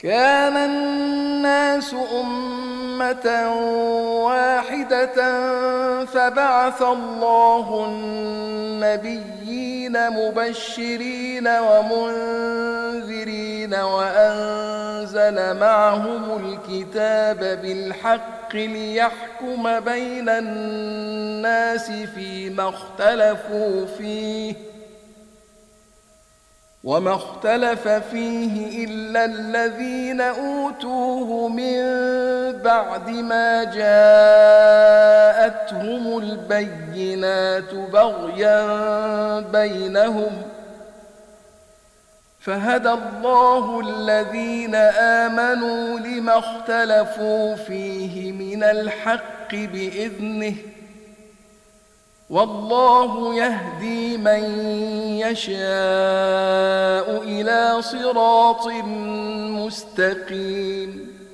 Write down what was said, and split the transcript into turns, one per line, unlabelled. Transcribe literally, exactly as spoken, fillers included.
كان الناس أمة واحدة فبعث الله النبيين مبشرين ومنذرين وأنزل معهم الكتاب بالحق ليحكم بين الناس فيما اختلفوا فيه وما اختلف فيه إلا الذين أوتوه من بعد ما جاءتهم البينات بغيا بينهم فهدى الله الذين آمنوا لما اختلفوا فيه من الحق بإذنه والله يهدي من يشاء إلى صراط مستقيم